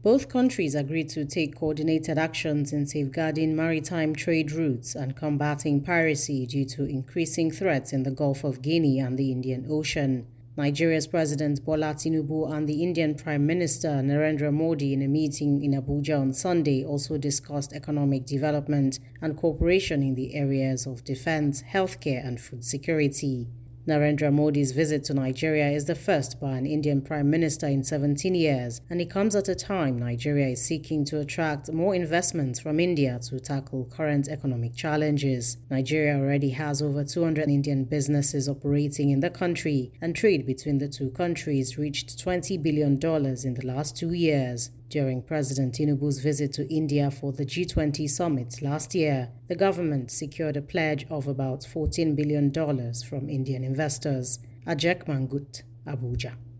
Both countries agreed to take coordinated actions in safeguarding maritime trade routes and combating piracy due to increasing threats in the Gulf of Guinea and the Indian Ocean. Nigeria's President Bola Tinubu and the Indian Prime Minister Narendra Modi in a meeting in Abuja on Sunday also discussed economic development and cooperation in the areas of defense, healthcare and food security. Narendra Modi's visit to Nigeria is the first by an Indian Prime Minister in 17 years, and it comes at a time Nigeria is seeking to attract more investments from India to tackle current economic challenges. Nigeria already has over 200 Indian businesses operating in the country, and trade between the two countries reached $20 billion in the last 2 years. During President Tinubu's visit to India for the G20 summit last year, the government secured a pledge of about $14 billion from Indian investors. Ajek Mangut, Abuja.